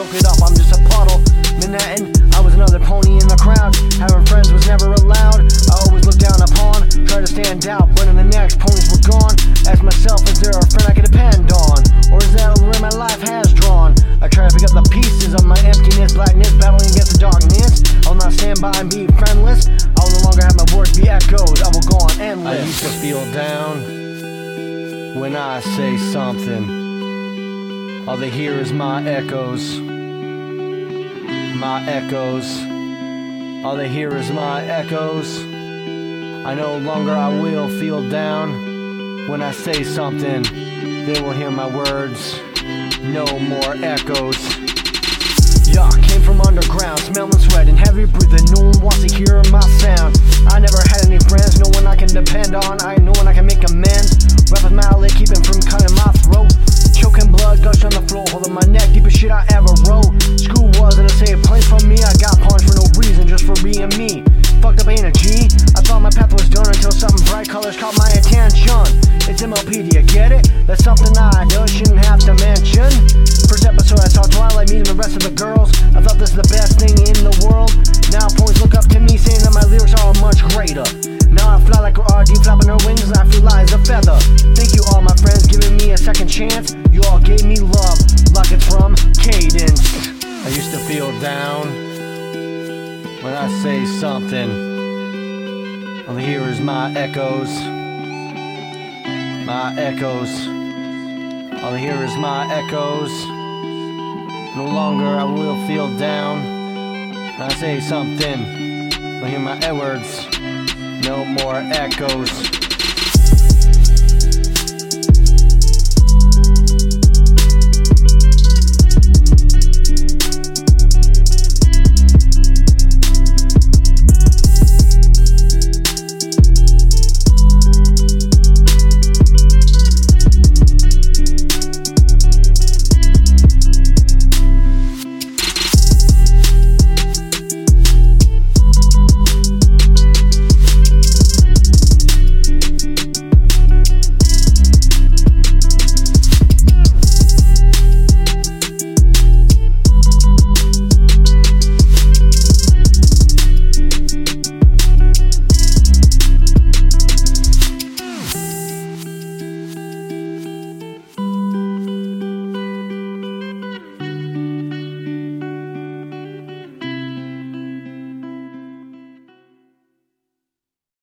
soak it up, I'm just a puddle. Manhattan, I was another pony in the crowd. Having friends was never allowed. I always looked down upon, tried to stand out, but in the next, ponies were gone. Asked myself, is there a friend I could depend on? Or is that where my life has drawn? I try to pick up the pieces of my emptiness, blackness, battling against the darkness. I will not stand by and be friendless. I will no longer have my words be echoed. I will go on endless. I used to feel down when I say something. All they hear is my echoes. My echoes. All they hear is my echoes. I no longer I will feel down when I say something. They will hear my words. No more echoes. Yeah, came from underground, smelling sweat and heavy breathing. No one wants to hear my sound. I never had any friends, no one I can depend on. I know when I can make amends. Rap with my lip, keeping from cutting my throat. Choking blood, gush on the floor, holding my neck, deepest shit I ever wrote. School wasn't a safe place for me. I got punched for no reason, just for being me. Fucked up ain't a G. I thought my path was done until something bright colors caught my attention. It's MLP, do you get it? That's something I just shouldn't have to mention. First episode I saw Twilight meeting the rest of the girls. I thought this is the best thing in the world. Now ponies look up to me saying that my lyrics are much greater. Now I fly like RD flapping her wings and I feel light as a feather. Thank you all my friends giving me a second chance. You all gave me love like it's from Cadence. I used to feel down when I say something. All I hear is my echoes. My echoes. All I hear is my echoes. No longer I will feel down when I say something. I hear my words. No more echoes.